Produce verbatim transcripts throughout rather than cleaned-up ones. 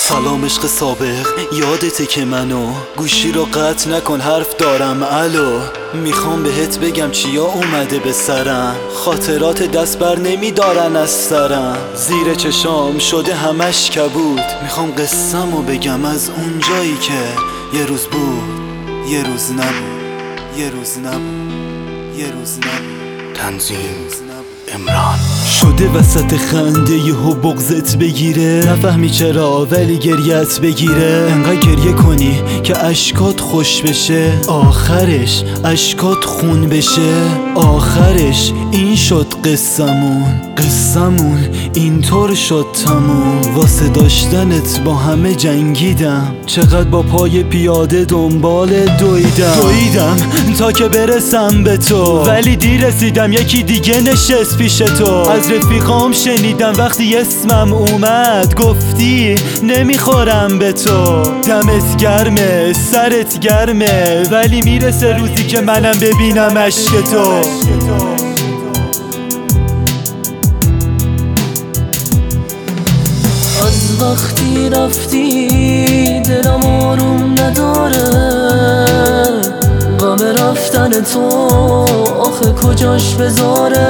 سلام عشق سابق، یادته که منو گوشی رو قطع نکن، حرف دارم الو. میخوام بهت بگم چیا اومده به سرم، خاطرات دست بر نمیدارن از سرم. زیر چشام شده همش کبود، میخوام قصه‌مو بگم از اون جایی که یه روز بود یه روز نبود، یه روز نبود یه روز نبود. تنظیم امران. شده وسط خنده یهو بغضت بگیره، نفهمی چرا ولی گریت بگیره. انقدر گریه کنی که اشکات خوش بشه، آخرش اشکات خون بشه. آخرش این شد قصمون، قصمون اینطور شد تموم. واسه داشتنت با همه جنگیدم، چقدر با پای پیاده دنبال دویدم دویدم تا که برسم به تو، ولی دیر رسیدم یکی دیگه نشست پیش تو. از رفیقام شنیدم وقتی اسمم اومد، گفتی نمیخورم به تو. دمت گرمه سرت گرمه، ولی میرسه روزی که منم ببینم عشق تو. از وقتی رفتی دلم آروم نداره، غم رفتن تو آخه کجاش بذاره.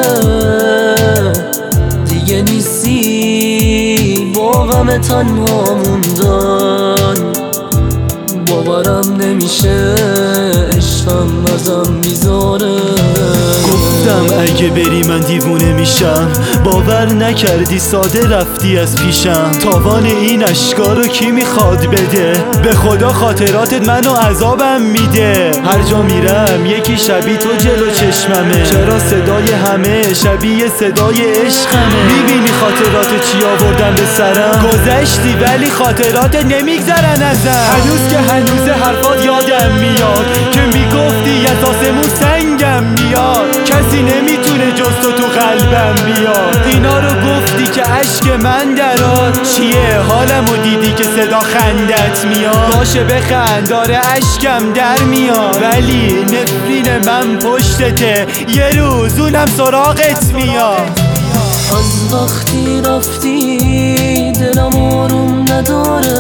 دیگه نیستی با غم تنها موندن، باورم نمیشه عشقم ازم میذاره. گفتم اگه بری من دیوونه میشم، باور نکردی ساده رفتی از پیشم. تاوان این اشکا رو کی میخواد بده، به خدا خاطراتت منو عذابم میده. هر جا میرم یکی شبیه تو جلو چشممه، چرا صدای همه شبیه صدای عشقمه. میبینی خاطرات چی آوردم به سرم، گذشتی ولی خاطراتت نمیگذرن ازم. هنوز که هنوز حرفات یادم میاد که میگفتی از آسمون سنگم میاد، کسی نمیتونه جز تو تو قلبم بیاد. اینا رو گفتی که اشک من دراد، چیه حالمو دیدی که صدا خندت میاد. باشه بخند داره اشکم در میاد، ولی نفرین من پشتته، یه روز اونم سراغت میاد. از وقتی رفتی دلم آروم نداره،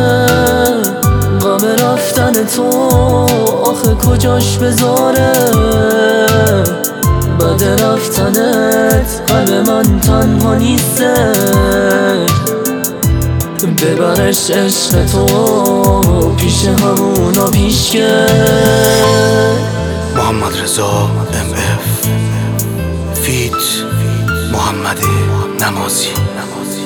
غم رفتن تو آخه کجاش بذاره. بعد رفتنت قلب من تنها نیسته، ببرش عشق تو پیش همونا پیشکش. محمد رضا ام اف فیت محمد نمازی.